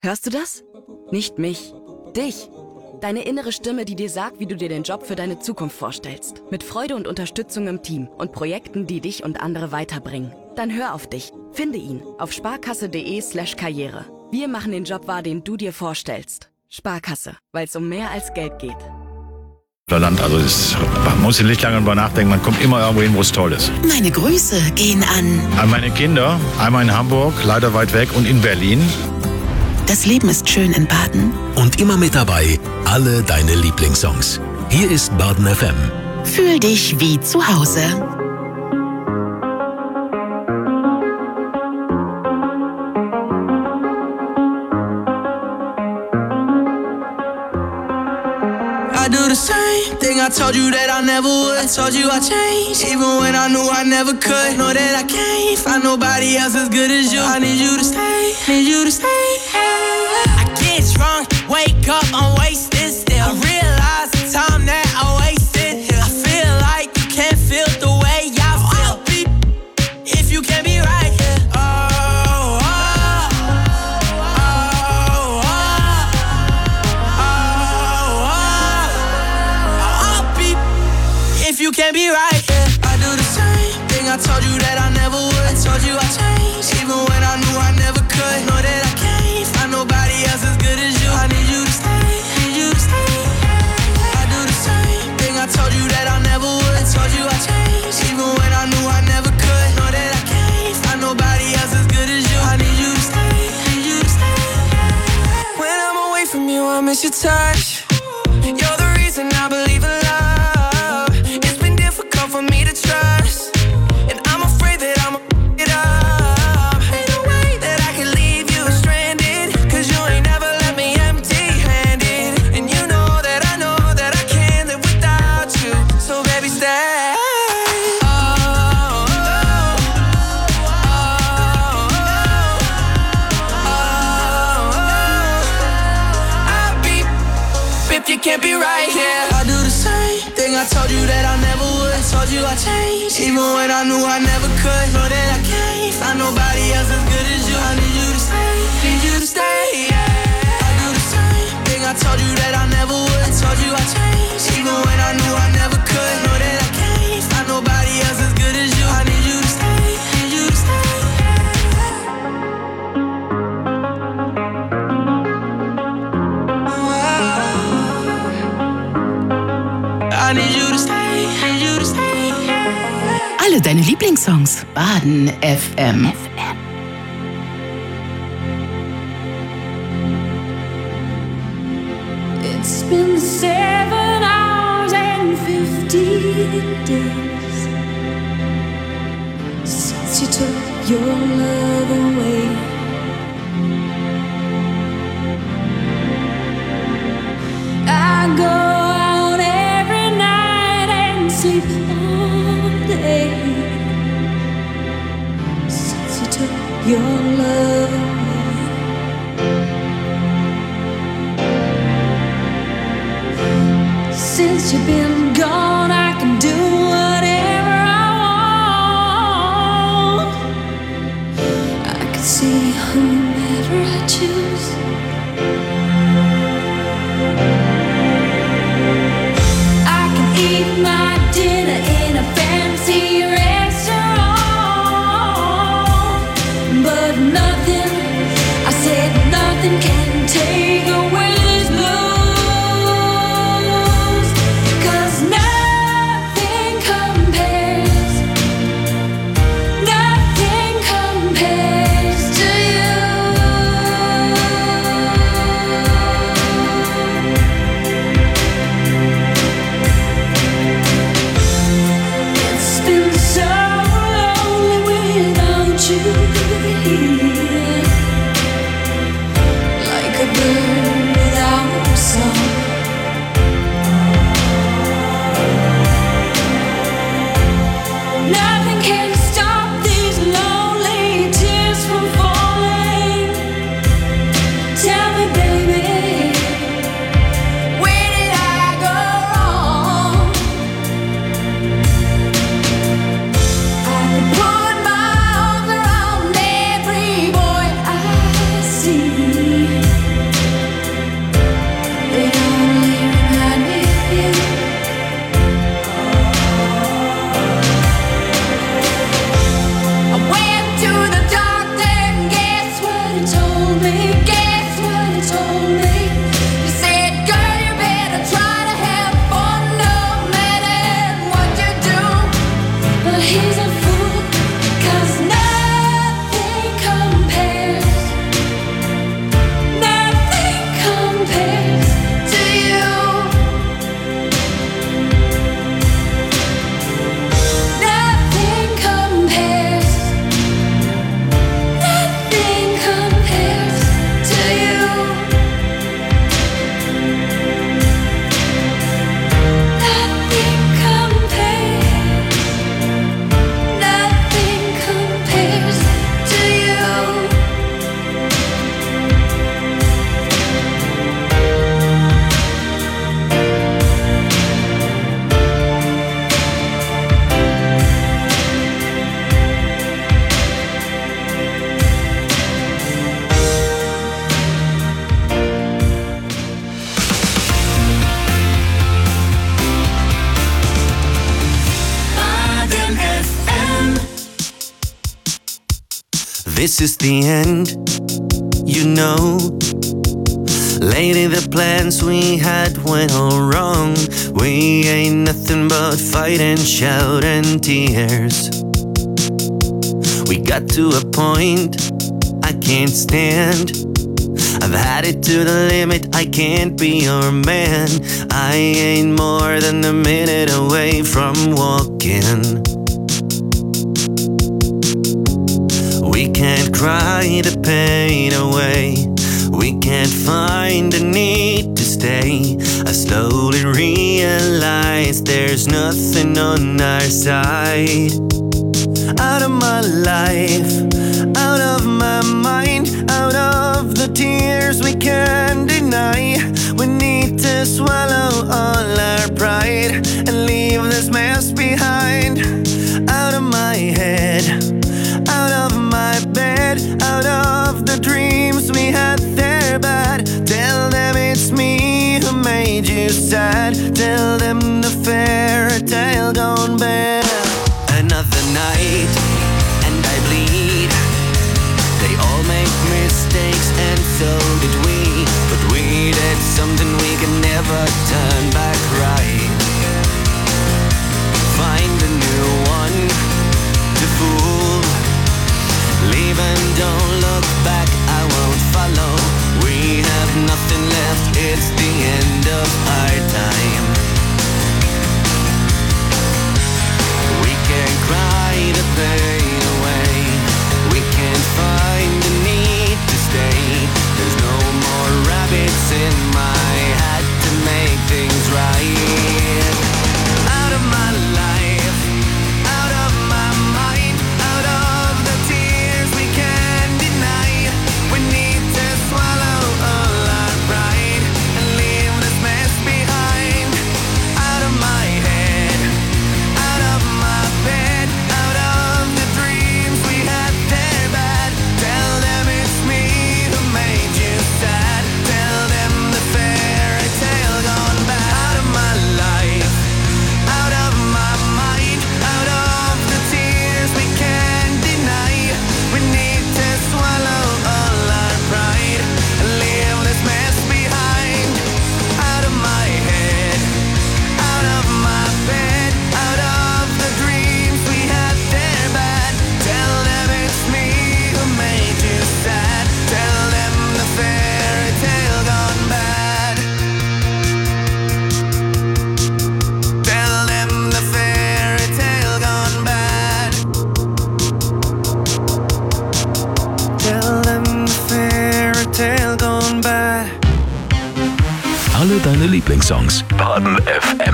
Hörst du das? Nicht mich, dich. Deine innere Stimme, die dir sagt, wie du dir den Job für deine Zukunft vorstellst. Mit Freude und Unterstützung im Team und Projekten, die dich und andere weiterbringen. Dann hör auf dich. Finde ihn auf sparkasse.de/Karriere. Wir machen den Job wahr, den du dir vorstellst. Sparkasse, weil es um mehr als Geld geht. Land, also man muss nicht lange drüber nachdenken, man kommt immer irgendwo hin, wo es toll ist. Meine Grüße gehen an meine Kinder, einmal in Hamburg, leider weit weg, und in Berlin. Das Leben ist schön in Baden. Und immer mit dabei, alle deine Lieblingssongs. Hier ist Baden FM. Fühl dich wie zu Hause. I do the same thing I told you that I never would. I told you I changed, even when I knew I never could. Know that I can't find nobody else as good as you. I need you to stay, need you to stay. I get drunk, wake up, I'm wasted still. I realize the time that I wasted here. I feel like you can't feel the way I feel. If you can't be right here. You can't be right, yeah. I do the same thing I told you that I never would. I told you I changed, even when I knew I never could. Know that I can't find nobody else as good as you. I need you to stay, need you to stay. I do the same thing I told you that I never would. I told you I changed, even when I knew I never could. Know that I can't find nobody else as good as you. I need you to stay, need you to stay. When I'm away from you, I miss your touch. You're the reason I believe in love. For me to trust, and I'm afraid that I'm it up. Ain't no way that I can leave you stranded, cause you ain't never left me empty-handed. And you know that I can't live without you. So baby, stay. I'll be if you can't be right here. I do the same thing I told you that I never would. I told you I changed, even when I knew I never could. Know that I can't find nobody else as good as you. I need you to stay, need you to stay, yeah. I do the same thing I told you that I never would. I told you I changed, even when I knew I never could. Know that I can't find nobody else as good as you. I need you to stay, need you to stay. I need you to stay, need you to stay. Alle deine Lieblingssongs. Baden FM. It's been 7 hours and 15 days since you took your love away. I go out every night and sleep all day since you took your love away. Since you've been gone, I can do whatever I want. I can see whomever I choose. I can eat my dinner in a fancy restaurant, but nothing, I said nothing can take away this blues. Like a bird me. Guess what he told me? He said, girl, you better try to have fun no matter what you do. But he's a fool, 'cause nothing compares. Nothing compares to you. Nothing compares. Nothing compares to you. Nothing compares. Nothing compares to you. Baden FM. This is the end, you know. Lately the plans we had went all wrong. We ain't nothing but fight and shout and tears. We got to a point I can't stand. I've had it to the limit, I can't be your man. I ain't more than a minute away from walking. We can't cry the pain away. We can't find the need to stay. I slowly realize there's nothing on our side. Out of my life, out of my mind, out of the tears we can't deny. We need to swallow all our pride and leave this mess behind. Out of my head, out of my bed, out of the dreams we had there bad. Tell them it's me who made you sad. Tell them the fairy tale gone bad. Another night and I bleed. They all make mistakes and so did we. But we did something we can never turn back right. Find a new one to fool. Leave and don't look back, I won't follow. We have nothing left, it's the end of our time. We can't cry the pain away. We can't find the need to stay. There's no more rabbits in my hat to make things right. Out of my life, out of my mind, out of the tears we can't deny. We need to swallow all our pride and leave this mess behind. Out of my head, out of my bed, out of the dreams we had there bad. Tell them it's me who made you sad. Tell them the fairy tale gone bad. Out of my life, out of my mind, out of the tears we can't deny. We need to swallow all our pride and leave this mess behind. Out of my head, out of my bed, out of the dreams we had there bad. Tell them it's me who made you sad. Tell them the fairy tale gone bad. Tell them the fairy tale gone bad. Tell them the fairy tale gone bad. Alle deine Lieblingssongs. Baden FM.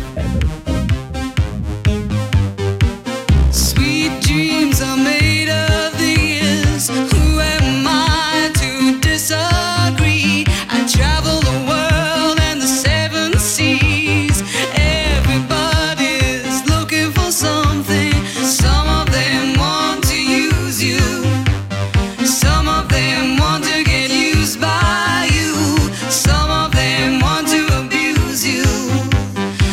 Sweet dreams are made of these. Who am I to disagree? I travel the world and the seven seas. Everybody's looking for something. Some of them want to use you. Some of them want to get used by you. Some of them want to abuse you.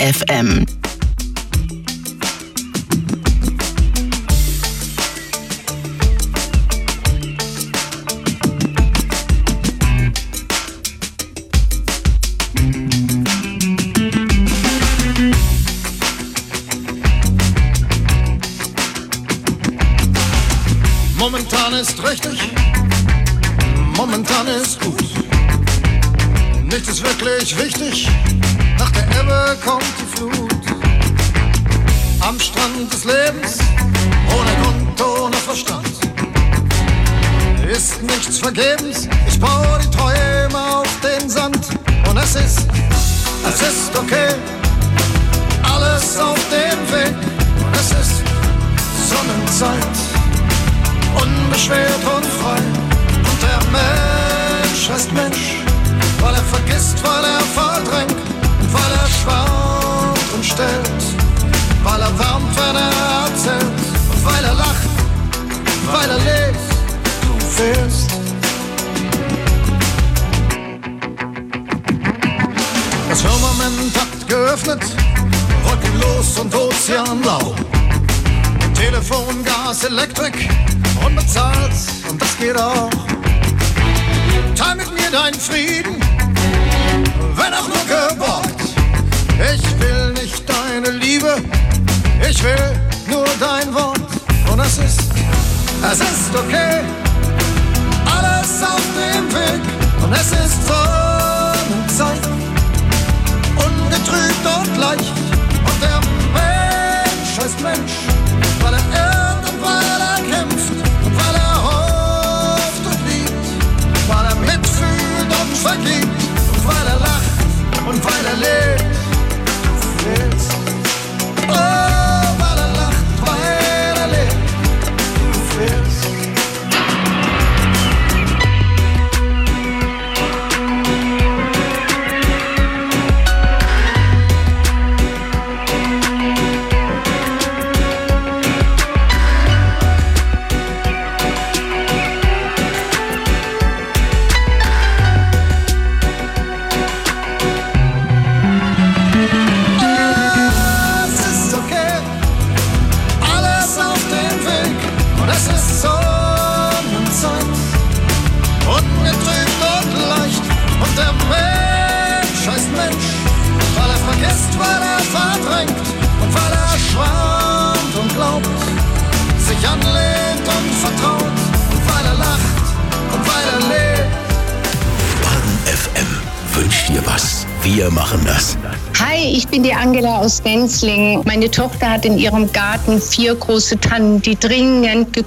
FM. Momentan ist richtig, momentan ist gut. Nichts ist wirklich wichtig, nach der Ebbe kommt die Flut. Am Strand des Lebens, ohne Grund, ohne Verstand, ist nichts vergebens. Ich baue die Träume auf den Sand und es ist okay, alles auf dem Weg. Und es ist Sonnenzeit, unbeschwert und frei. Und der Mensch heißt Mensch, weil er vergisst, weil er verdrängt, weil er schwärmt und stellt, weil er wärmt, wenn er erzählt, und weil er lacht, weil er lebt, du fehlst. Das Firmament hat geöffnet, wolkenlos und ozeanblau. Telefon, Gas, Elektrik, unbezahlt, und das geht auch. Teil mit mir deinen Frieden, wenn auch nur geborgt. Ich will nicht deine Liebe, ich will nur dein Wort. Und es ist okay, alles auf dem Weg. Und es ist Sonnenzeit, ungetrübt und leicht. Und der Mensch heißt Mensch, weil er irrt und weil er kämpft und weil er hofft und liebt, weil er mitfühlt und vergibt und weil er lacht und weil er lebt. Du fehlst. Oh, weil er lacht, weil er lebt. Du fehlst. Anlehnt und vertraut, und weil er lacht und weil er lebt. Baden FM wünscht dir was. Wir machen das. Hi, ich bin die Angela aus Denzling. Meine Tochter hat in ihrem Garten 4 große Tannen, die dringend